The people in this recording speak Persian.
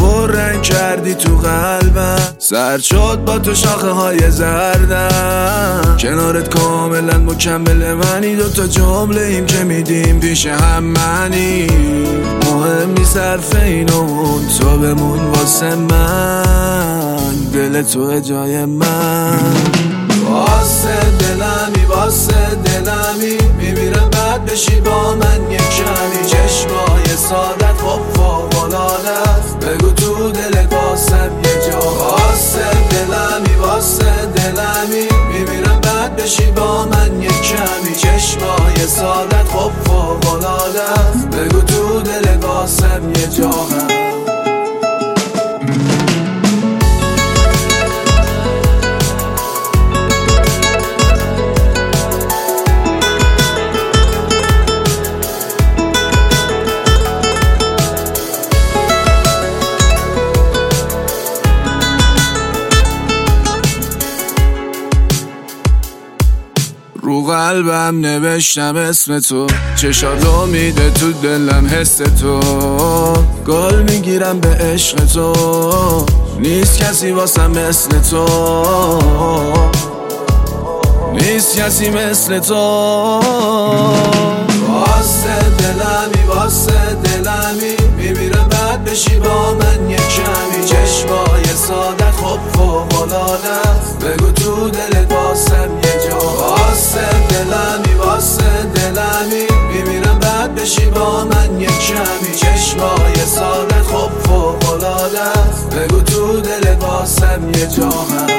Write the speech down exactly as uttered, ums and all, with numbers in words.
پررنگ کردی تو قلبم، سرد شد با تو شاخه های زردم. کنارت کاملا مکمل منی، دوتا جمله ایم که میدیم پیش هم منی. مهم نیست حرف اینمون، تو بمون واسه من، دل تو جای من. واسه دلمی واسه دلمی میمیرم بعد بشی با من یک کمی. چشمای سادت خب فوق‌العاده است، بگو تو دلت واسم یه جا. واسه دلمی واسه دلمی میمیرم بعد بشی با من یک کمی. چشمای سادت خب فوق‌العاده است، بگو تو دلت واسم یه جا هست. رو قلبم نوشتم اسم تو، چشاتو میده تو دلم حس تو. گل میگیرم به عشق تو، نیست کسی واسم مثل تو، نیست کسی مثل تو. واسه دلمی واسه دلمی میمیرم بعد بشی با من یک کمی. چشمای سادت خب فوق‌العاده است، بگو تو دلت واسم یه جا. واسه دلمی واسه دلمی میمیرم بعد بشی با من یک کمی. چشمای سادت خب فوق‌العاده است، بگو تو دلت واسم یه جا هست.